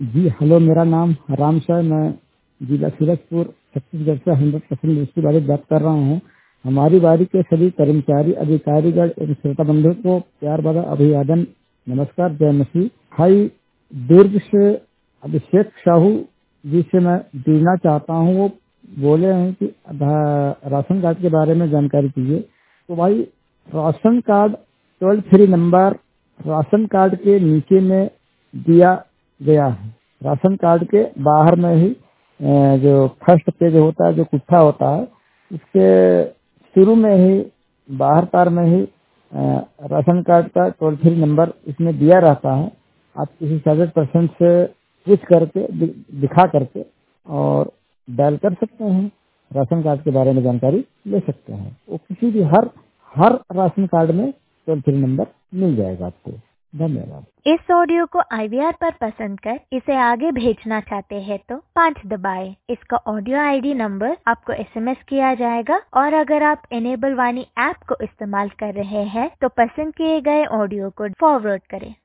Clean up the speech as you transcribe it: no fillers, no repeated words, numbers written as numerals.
जी hello, मेरा नाम Ram sir, मैं जिला सूरजपुर छत्तीसगढ़ से 100% दूसरी बारी बात कर रहा हूँ। हमारी बारी के सभी कर्मचारी, अधिकारीगण एवं श्रोता बंधु को प्यार भरा अभिवादन। नमस्कार, जय मसीह। भाई दुर्ग से अभिषेक साहू जी से मैं जुड़ना चाहता हूँ। वो बोले हैं कि राशन कार्ड के बारे में जानकारी चाहिए। तो भाई, ration card toll free number ration card के नीचे में दिया गया है। राशन कार्ड के बाहर में ही जो फर्स्ट पेज होता है, जो कुत्था होता है, उसके शुरू में ही बाहर तार में ही राशन कार्ड का टोल फ्री नंबर इसमें दिया रहता है। आप किसी सर्विस पर्सन से पूछ करके दिखा करके और डायल कर सकते हैं, राशन कार्ड के बारे में जानकारी ले सकते हैं। वो किसी भी हर राशन कार्ड में टोल फ्री नंबर मिल जाएगा आपको। धन्यवाद। इस ऑडियो को IVR पर पसंद कर इसे आगे भेजना चाहते हैं तो 5 दबाएं। इसका ऑडियो ID नंबर आपको SMS किया जाएगा और अगर आप इनेबल वाणी ऐप को इस्तेमाल कर रहे हैं तो पसंद किए गए ऑडियो को फॉरवर्ड करें।